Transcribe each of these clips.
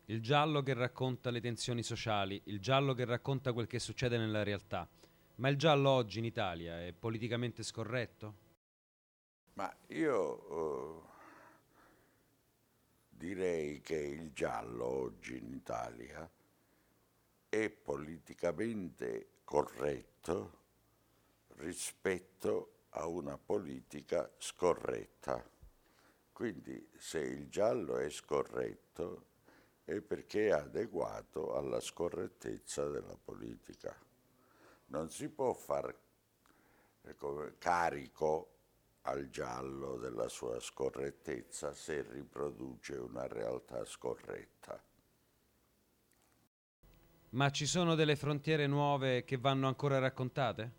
Il giallo che racconta le tensioni sociali, il giallo che racconta quel che succede nella realtà. Ma il giallo oggi in Italia è politicamente scorretto? Ma io direi che il giallo oggi in Italia è politicamente corretto rispetto a una politica scorretta. Quindi se il giallo è scorretto è perché è adeguato alla scorrettezza della politica. Non si può far carico al giallo della sua scorrettezza se riproduce una realtà scorretta. Ma ci sono delle frontiere nuove che vanno ancora raccontate?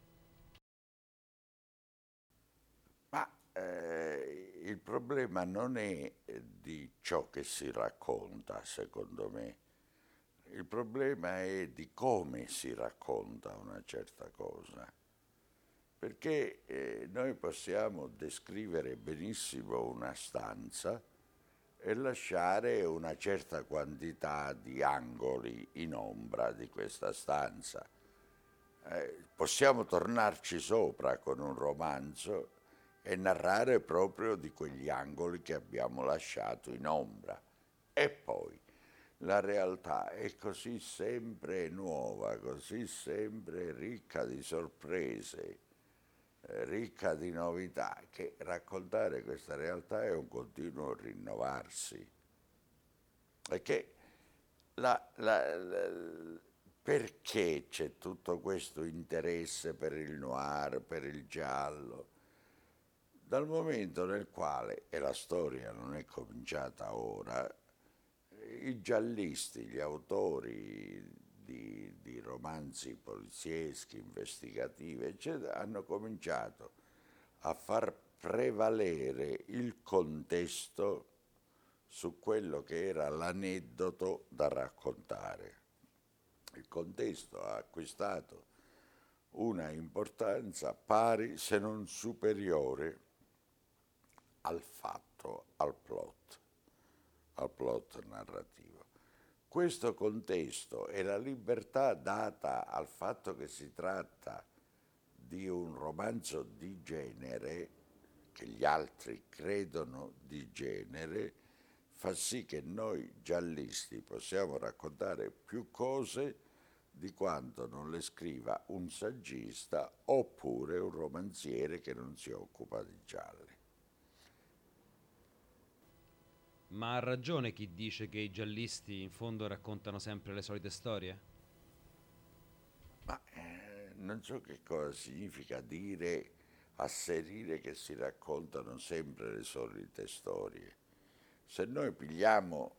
Ma il problema non è di ciò che si racconta, secondo me. Il problema è di come si racconta una certa cosa. Perché noi possiamo descrivere benissimo una stanza e lasciare una certa quantità di angoli in ombra di questa stanza. Possiamo tornarci sopra con un romanzo e narrare proprio di quegli angoli che abbiamo lasciato in ombra. E poi la realtà è così sempre nuova, così sempre ricca di sorprese, ricca di novità, che raccontare questa realtà è un continuo rinnovarsi. E che perché c'è tutto questo interesse per il noir, per il giallo? Dal momento nel quale, e la storia non è cominciata ora, i giallisti, gli autori di romanzi polizieschi, investigativi, eccetera, hanno cominciato a far prevalere il contesto su quello che era l'aneddoto da raccontare. Il contesto ha acquistato una importanza pari se non superiore al fatto, al plot narrativo. Questo contesto e la libertà data al fatto che si tratta di un romanzo di genere, che gli altri credono di genere, fa sì che noi giallisti possiamo raccontare più cose di quanto non le scriva un saggista oppure un romanziere che non si occupa di gialli. Ma ha ragione chi dice che i giallisti in fondo raccontano sempre le solite storie? Ma non so che cosa significa dire, asserire che si raccontano sempre le solite storie. Se noi pigliamo,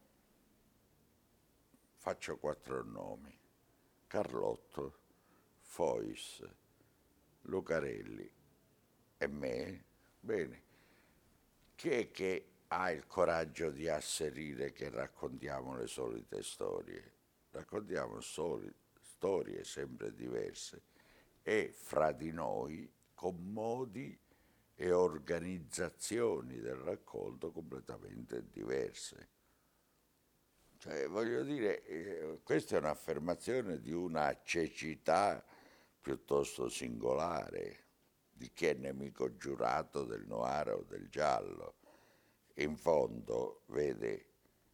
faccio quattro nomi: Carlotto, Fois, Lucarelli e me, bene, chi è che ha il coraggio di asserire che raccontiamo le solite storie? Raccontiamo storie sempre diverse e fra di noi con modi e organizzazioni del racconto completamente diverse. Cioè, voglio dire, questa è un'affermazione di una cecità piuttosto singolare di chi è nemico giurato del noir o del giallo. In fondo, vede,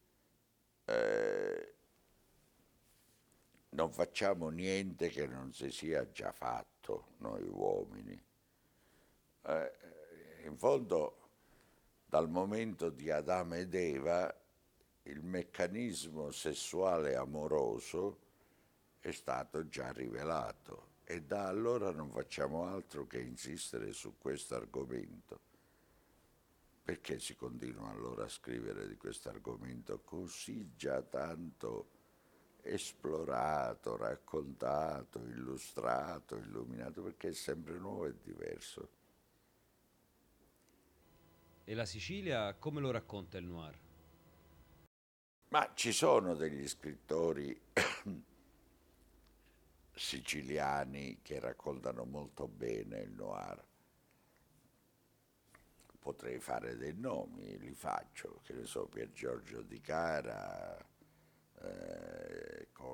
non facciamo niente che non si sia già fatto noi uomini. In fondo, dal momento di Adamo ed Eva, il meccanismo sessuale amoroso è stato già rivelato e da allora non facciamo altro che insistere su questo argomento. Perché si continua allora a scrivere di questo argomento così già tanto esplorato, raccontato, illustrato, illuminato? Perché è sempre nuovo e diverso. E la Sicilia come lo racconta il noir? Ma ci sono degli scrittori siciliani che raccontano molto bene il noir. Potrei fare dei nomi, li faccio, che ne so, Pier Giorgio Di Cara,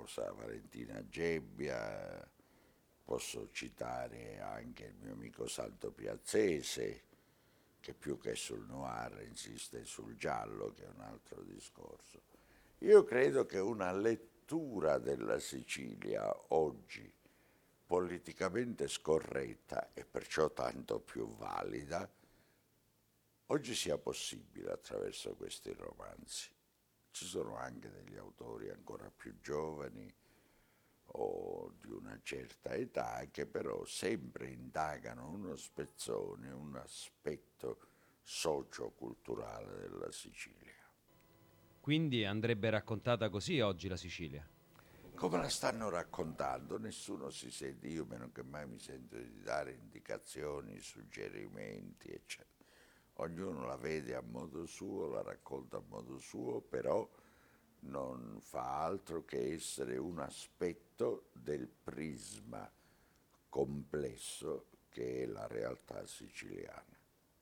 sa Valentina Gebbia, posso citare anche il mio amico Santo Piazzese, che più che sul noir insiste sul giallo, che è un altro discorso. Io credo che una lettura della Sicilia oggi politicamente scorretta e perciò tanto più valida, oggi sia possibile attraverso questi romanzi. Ci sono anche degli autori ancora più giovani o di una certa età che però sempre indagano uno spezzone, un aspetto socioculturale della Sicilia. Quindi andrebbe raccontata così oggi la Sicilia? Come la stanno raccontando? Nessuno si sente, io meno che mai mi sento di dare indicazioni, suggerimenti, eccetera. Ognuno la vede a modo suo, la racconta a modo suo, però non fa altro che essere un aspetto del prisma complesso che è la realtà siciliana.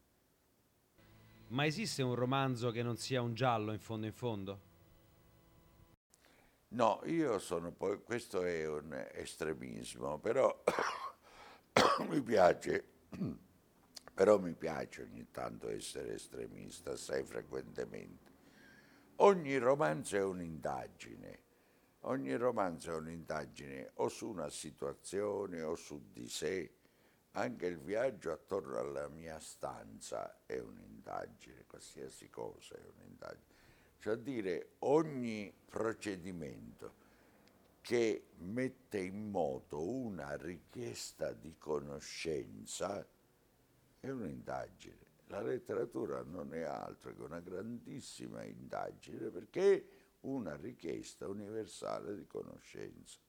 Ma esiste un romanzo che non sia un giallo in fondo in fondo? No, io sono poi, questo è un estremismo, però mi piace, però mi piace ogni tanto essere estremista, assai frequentemente. Ogni romanzo è un'indagine, ogni romanzo è un'indagine o su una situazione o su di sé. Anche il viaggio attorno alla mia stanza è un'indagine, qualsiasi cosa è un'indagine. Cioè a dire, ogni procedimento che mette in moto una richiesta di conoscenza è un'indagine. La letteratura non è altro che una grandissima indagine perché è una richiesta universale di conoscenza.